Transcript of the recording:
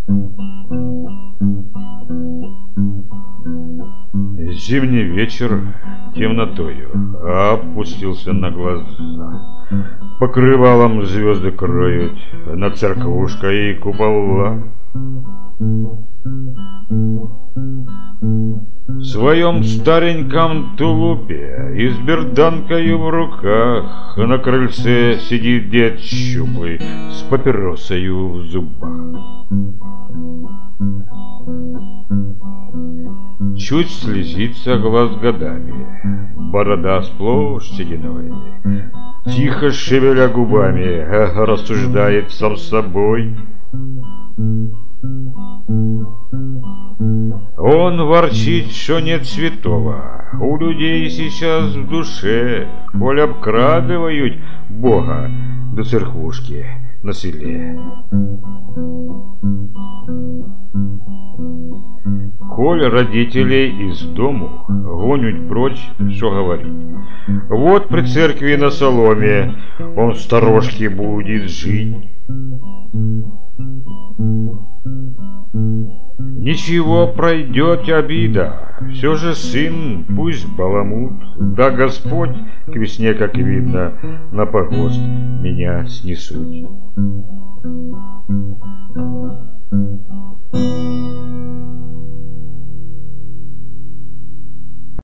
Зимний вечер темнотою опустился на глаза. Покрывалом звезды кроют над церквушкой купола. В своем стареньком тулупе и с берданкою в руках на крыльце сидит дед щуплый с папиросою в зубах. Чуть слезится глаз годами, борода сплошь сединой. Тихо шевеля губами, рассуждает сам с собой. Он ворчит, что нет святого у людей сейчас в душе, коль обкрадывают Бога до церквушки на селе. Коль родителей из дому гонят прочь, что говорить. Вот при церкви на соломе он в сторожке будет жить. Ничего, пройдет обида, все же сын пусть баламут, да Господь к весне, как видно, на погост меня снесут.